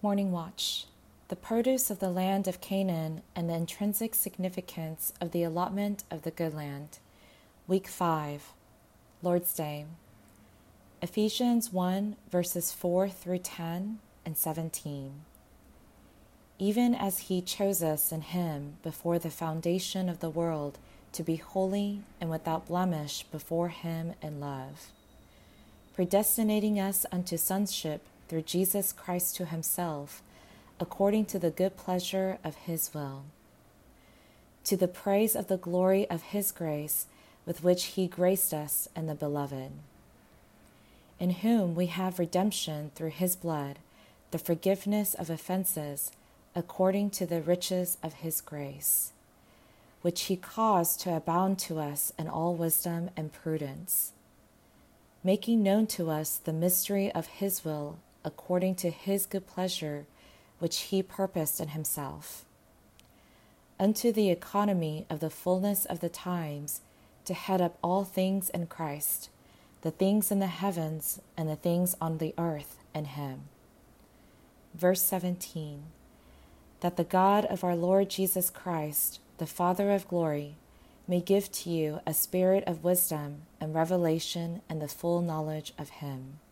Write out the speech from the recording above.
Morning Watch. The produce of the land of Canaan and the intrinsic significance of the allotment of the good land. Week 5. Lord's Day. Ephesians 1 verses 4 through 10 and 17. Even as he chose us in him before the foundation of the world to be holy and without blemish before him in love, predestinating us unto sonship through Jesus Christ to himself, according to the good pleasure of his will, to the praise of the glory of his grace, with which he graced us in the Beloved, in whom we have redemption through his blood, the forgiveness of offenses, according to the riches of his grace, which he caused to abound to us in all wisdom and prudence, making known to us the mystery of his will, according to his good pleasure, which he purposed in himself, unto the economy of the fullness of the times, to head up all things in Christ, the things in the heavens and the things on the earth in him. Verse 17. That the God of our Lord Jesus Christ, the Father of glory, may give to you a spirit of wisdom and revelation and the full knowledge of him.